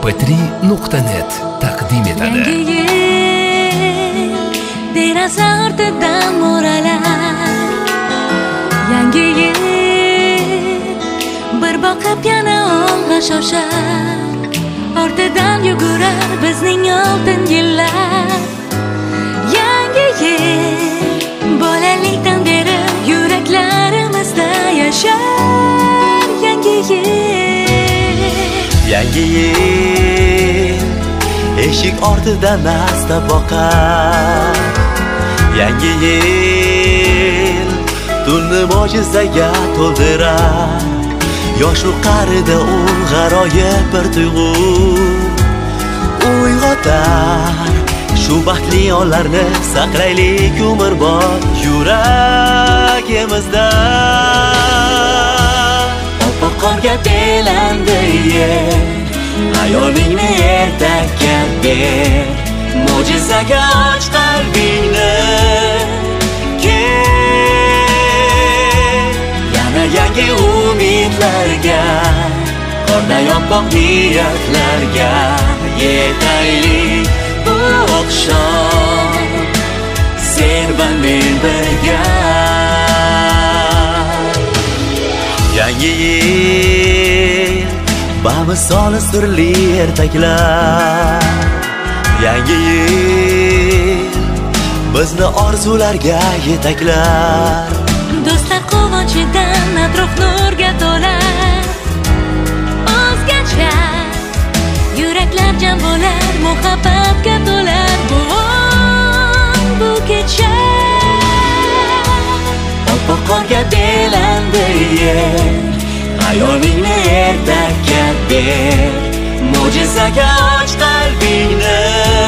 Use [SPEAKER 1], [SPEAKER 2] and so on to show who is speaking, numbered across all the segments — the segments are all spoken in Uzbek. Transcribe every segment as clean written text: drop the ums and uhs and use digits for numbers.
[SPEAKER 1] vipmp3.net taqdim etadi.
[SPEAKER 2] Yangi yil deraza ortidan mo'ralar. Yangi yil bir boqib yana olg'a shoshar. Ortidan yugurar bizning oltin yillar. Yangi yil bolalikdan beri yuraklarimizda yashar. Yangi
[SPEAKER 3] yil eshik ortidan asta boqar. Yangi yil tunni mo'jizaga to'ldirar. Yoshu qarida g'aroyib bir tuyg'u uyg'otar. Shu baxtli onlarni saqlaylik umrbod yuragimizda. Oppoq qorga belandi yer, hayolingni ertakka ber. Mo'jizaga och qalbingni kel. Yana yangi umidlarga, qorda yoppoq niyatlarga yetaylik bu oqshom sen va men birga. Yangi yil bamisol sirli ertaklar. Yangi yil bizni orzularga yetaklar.
[SPEAKER 2] Do'stlar quvonchidan atrof nurga to'lar. O'zgacha yuraklar jam bo'lar, muhabbatga to'lar bu kecha.
[SPEAKER 3] Oppoq qorga belandi yer, hayolingni ertakka ber. Mo'jizaga och qalbingni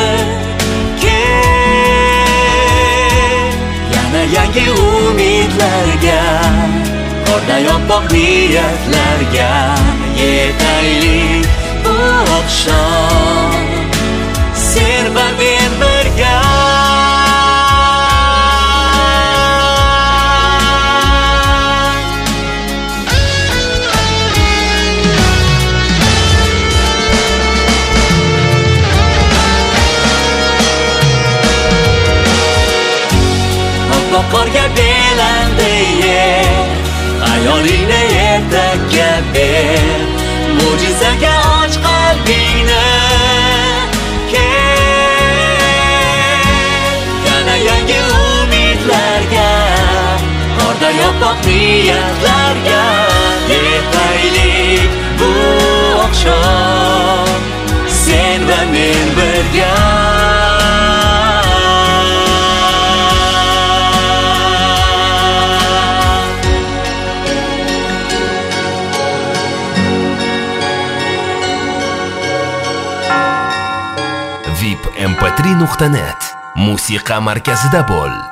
[SPEAKER 3] kel. Yana yangi umidlarga, qorda yoppoq niyatlarga yetaylik bu oqshom sen va men birga. Oppoq qorga belandi yer, hayolingni ertakka ber. Mo'jizaga och qalbingni kel. Yana yangi umidlarga, qorda yoppoq niyatlarga yetaylik bu oqshom sen va men birga.
[SPEAKER 1] vipmp3.net musiqa markazida bo'l.